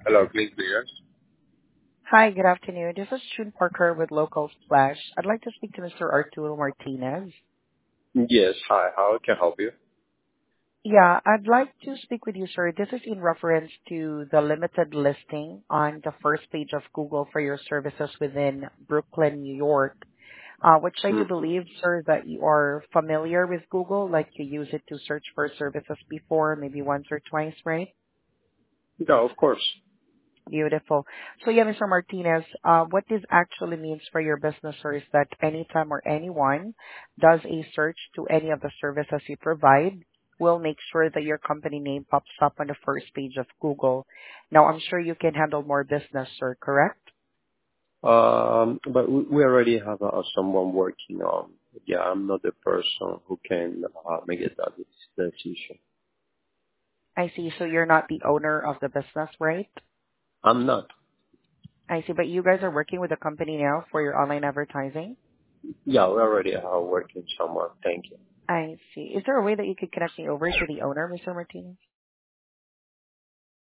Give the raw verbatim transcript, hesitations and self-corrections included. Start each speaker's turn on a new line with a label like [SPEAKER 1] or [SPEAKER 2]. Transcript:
[SPEAKER 1] Hello, please be yours.
[SPEAKER 2] Hi, good afternoon. This is June Parker with Local Splash. I'd like to speak to Mister Arturo Martinez.
[SPEAKER 1] Yes, hi. How can I help you?
[SPEAKER 2] Yeah, I'd like to speak with you, sir. This is in reference to the limited listing on the first page of Google for your services within Brooklyn, New York, uh, which I do
[SPEAKER 1] Mm.
[SPEAKER 2] believe, sir, that you are familiar with Google, like you use it to search for services before, maybe once or twice, right?
[SPEAKER 1] Yeah, of course.
[SPEAKER 2] Beautiful. So yeah, Mister Martinez, uh, what this actually means for your business, sir, is that anytime or anyone does a search to any of the services you provide, we'll make sure that your company name pops up on the first page of Google. Now, I'm sure you can handle more business, sir, correct?
[SPEAKER 1] Um, but we, we already have uh, someone working on. Yeah, I'm not the person who can uh, make it that decision.
[SPEAKER 2] I see. So you're not the owner of the business, right?
[SPEAKER 1] I'm not.
[SPEAKER 2] I see. But you guys are working with the company now for your online advertising?
[SPEAKER 1] Yeah, we already have working someone. Thank you.
[SPEAKER 2] I see. Is there a way that you could connect me over to the owner, Mister Martinez?